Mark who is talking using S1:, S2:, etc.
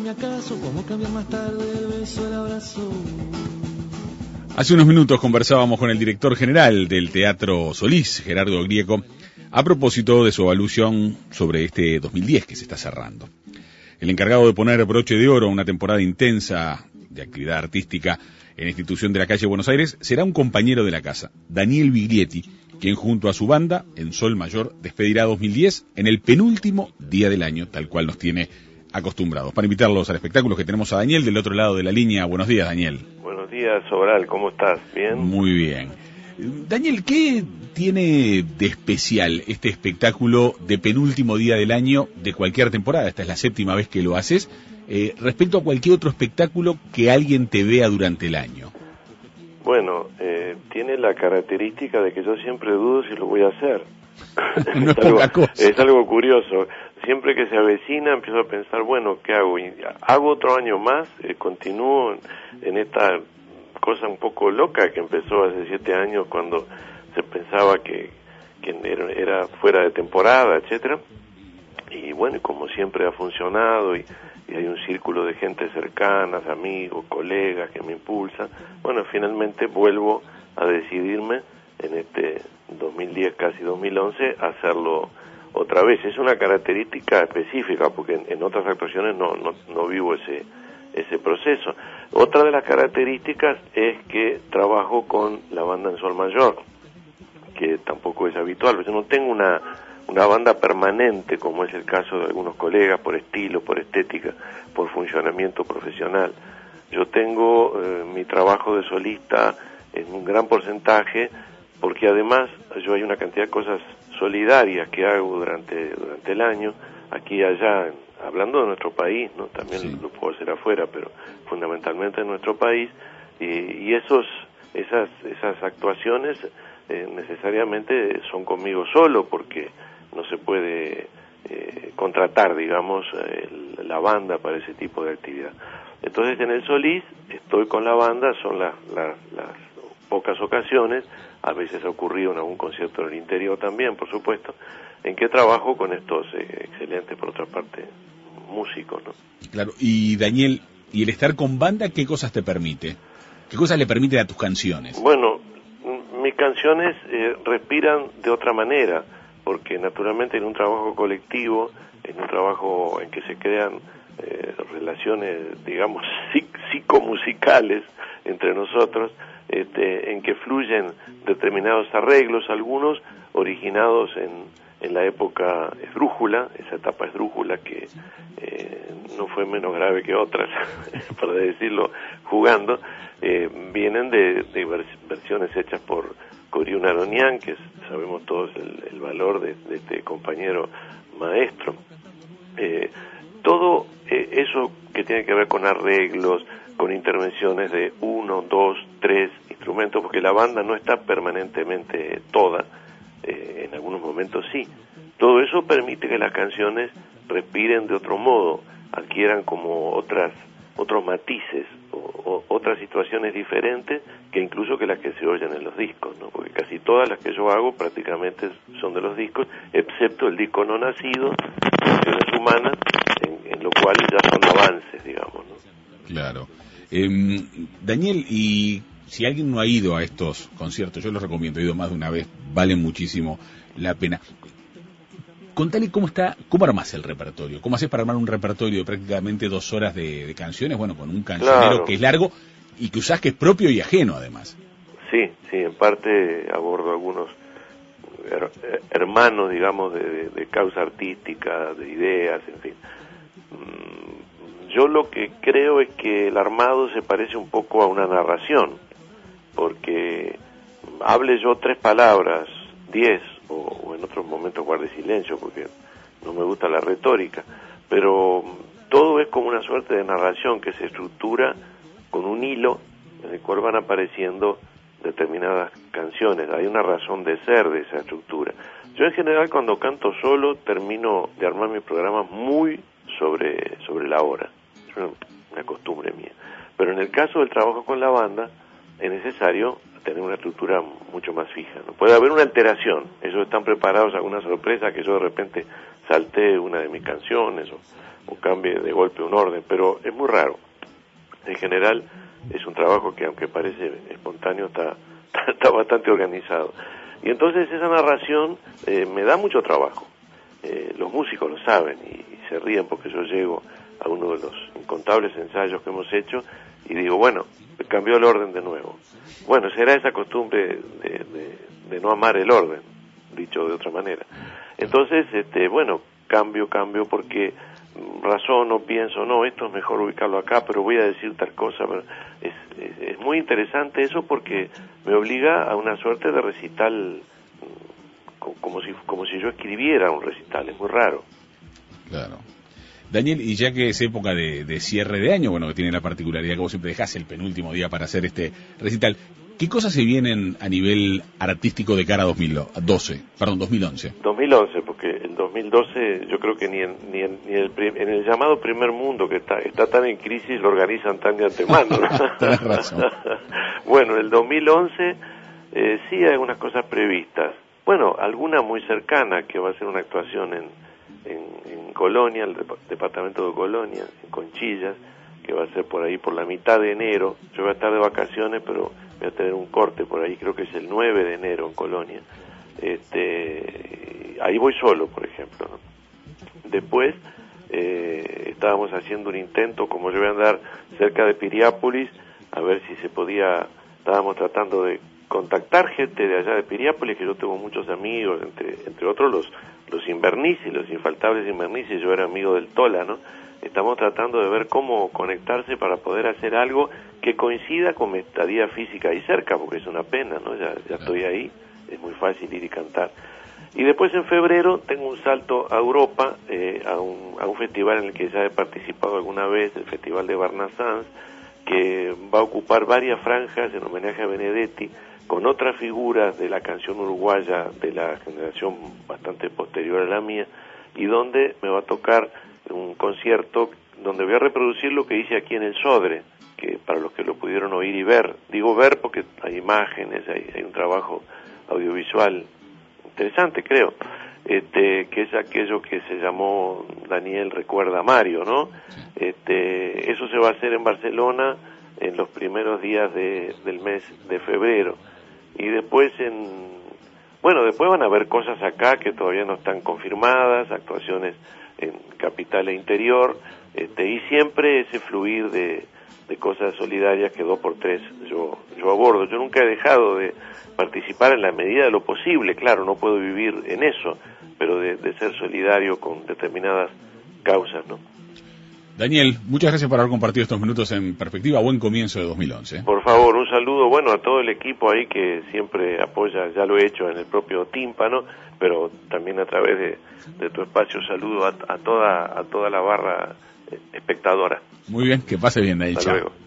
S1: dime acaso, ¿cómo cambiar más tarde el beso, el abrazo?
S2: Hace unos minutos conversábamos con el director general del Teatro Solís, Gerardo Grieco, a propósito de su evaluación sobre este 2010 que se está cerrando. El encargado de poner broche de oro a una temporada intensa de actividad artística en la institución de la calle Buenos Aires será un compañero de la casa, Daniel Biglietti, quien junto a su banda, en Sol Mayor, despedirá 2010 en el penúltimo día del año, tal cual nos tiene acostumbrados. Para invitarlos al espectáculo que tenemos a Daniel del otro lado de la línea. Buenos días, Daniel.
S3: Buenos días, Sobral, ¿cómo estás? ¿Bien?
S2: Muy bien. Daniel, ¿qué tiene de especial este espectáculo de penúltimo día del año de cualquier temporada? Esta es la 7ª vez que lo haces, respecto a cualquier otro espectáculo que alguien te vea durante el año.
S3: Bueno, tiene la característica de que yo siempre dudo si lo voy a hacer.
S2: No es poca cosa.
S3: Es algo curioso. Siempre que se avecina empiezo a pensar, bueno, ¿qué hago? Y hago otro año más, continúo en esta cosa un poco loca que empezó hace 7 años cuando se pensaba que era fuera de temporada, etcétera. Y bueno, como siempre ha funcionado y hay un círculo de gente cercana, amigos, colegas que me impulsan, bueno, finalmente vuelvo a decidirme en este 2010, casi 2011, a hacerlo otra vez. Es una característica específica porque en otras actuaciones no vivo ese proceso. Otra de las características es que trabajo con la banda en Sol Mayor, que tampoco es habitual. Yo no tengo una banda permanente, como es el caso de algunos colegas, por estilo, por estética, por funcionamiento profesional. Yo tengo mi trabajo de solista en un gran porcentaje, porque además yo hay una cantidad de cosas solidarias que hago durante el año, aquí y allá, hablando de nuestro país, ¿no? También sí. Lo puedo hacer afuera, pero fundamentalmente en nuestro país, y esas actuaciones necesariamente son conmigo solo, porque no se puede contratar, digamos, la banda para ese tipo de actividad. Entonces en el Solís estoy con la banda, son las pocas ocasiones, a veces ha ocurrido en algún concierto en el interior también, por supuesto, en que trabajo con estos excelentes, por otra parte, músicos, ¿no?
S2: Claro, y Daniel, ¿y el estar con banda qué cosas te permite? ¿Qué cosas le permite a tus canciones?
S3: Bueno, mis canciones respiran de otra manera, porque naturalmente en un trabajo colectivo, en un trabajo en que se crean relaciones, digamos, psicomusicales entre nosotros, en que fluyen determinados arreglos, algunos originados en la época esdrújula, esa etapa esdrújula que no fue menos grave que otras, para decirlo jugando, vienen de versiones hechas por Coriún Aronian, que sabemos todos el valor de este compañero maestro. Todo eso que tiene que ver con arreglos, con intervenciones de 1, 2, 3 instrumentos, porque la banda no está permanentemente toda, en algunos momentos sí. Todo eso permite que las canciones respiren de otro modo, adquieran como otros matices o otras situaciones diferentes que incluso que las que se oyen en los discos, ¿no? Porque casi todas las que yo hago prácticamente son de los discos, excepto el disco no nacido, Canciones Humanas, en lo cual ya son avances, digamos, ¿no?
S2: Claro. Daniel, y si alguien no ha ido a estos conciertos, yo los recomiendo, he ido más de una vez, vale muchísimo la pena. Contale cómo armás el repertorio, cómo haces para armar un repertorio de prácticamente 2 horas de canciones, bueno, con un cancionero claro, que es largo y que usás que es propio y ajeno además.
S3: Sí, en parte abordo algunos hermanos, digamos, de causa artística, de ideas, en fin. Yo lo que creo es que el armado se parece un poco a una narración, porque hable yo 3 palabras, 10, o en otros momentos guarde silencio, porque no me gusta la retórica, pero todo es como una suerte de narración que se estructura con un hilo en el cual van apareciendo determinadas canciones. Hay una razón de ser de esa estructura. Yo en general cuando canto solo termino de armar mis programas muy sobre la hora. Es una costumbre mía. Pero en el caso del trabajo con la banda es necesario tener una estructura mucho más fija, ¿no? Puede haber una alteración, ellos están preparados a alguna sorpresa, que yo de repente salté una de mis canciones o cambie de golpe un orden, pero es muy raro. En general es un trabajo que, aunque parece espontáneo, está bastante organizado. Y entonces esa narración me da mucho trabajo. Los músicos lo saben y se ríen porque yo llego a uno de los incontables ensayos que hemos hecho y digo, bueno, cambió el orden de nuevo. Bueno, será esa costumbre de no amar el orden, dicho de otra manera. Entonces, bueno, cambio porque razono, pienso, no, esto es mejor ubicarlo acá, pero voy a decir tal cosa. Pero es muy interesante eso porque me obliga a una suerte de recital, como si yo escribiera un recital, es muy raro.
S2: Claro. Daniel, y ya que es época de cierre de año, bueno, que tiene la particularidad que vos siempre dejás el penúltimo día para hacer este recital, ¿qué cosas se vienen a nivel artístico de cara a 2011?
S3: 2011, porque el 2012 yo creo que ni en el llamado primer mundo, que está tan en crisis, lo organizan tan de antemano, ¿no?
S2: Tenés razón.
S3: Bueno, el 2011 sí hay algunas cosas previstas. Bueno, alguna muy cercana, que va a ser una actuación en Colonia, el departamento de Colonia, en Conchillas, que va a ser por ahí por la mitad de enero. Yo voy a estar de vacaciones, pero voy a tener un corte por ahí, creo que es el 9 de enero en Colonia. Ahí voy solo, por ejemplo, ¿no? Después estábamos haciendo un intento, como yo voy a andar cerca de Piriápolis, a ver si se podía, estábamos tratando de contactar gente de allá de Piriápolis, que yo tengo muchos amigos, entre otros los Invernici, los infaltables Invernici. Yo era amigo del Tola, ¿no? Estamos tratando de ver cómo conectarse para poder hacer algo que coincida con mi estadía física ahí cerca, porque es una pena, ¿no? Ya estoy ahí, es muy fácil ir y cantar. Y después en febrero tengo un salto a Europa, a un festival en el que ya he participado alguna vez, el Festival de Barnassans, que va a ocupar varias franjas en homenaje a Benedetti, con otras figuras de la canción uruguaya de la generación bastante posterior a la mía, y donde me va a tocar un concierto donde voy a reproducir lo que hice aquí en el Sodre, que para los que lo pudieron oír y ver, digo ver porque hay imágenes, hay un trabajo audiovisual interesante, creo, que es aquello que se llamó Daniel Recuerda a Mario, ¿no? Eso se va a hacer en Barcelona en los primeros días del mes de febrero. Y después después van a haber cosas acá que todavía no están confirmadas, actuaciones en capital e interior, y siempre ese fluir de cosas solidarias que 2x3 yo abordo. Yo nunca he dejado de participar en la medida de lo posible, claro, no puedo vivir en eso, pero de ser solidario con determinadas causas, ¿no?
S2: Daniel, muchas gracias por haber compartido estos minutos en Perspectiva. Buen comienzo de 2011.
S3: Por favor, un saludo, bueno, a todo el equipo ahí que siempre apoya, ya lo he hecho en el propio Tímpano, pero también a través de tu espacio. Saludo a toda la barra espectadora.
S2: Muy bien, que pase bien, Daniel.
S3: Hasta luego.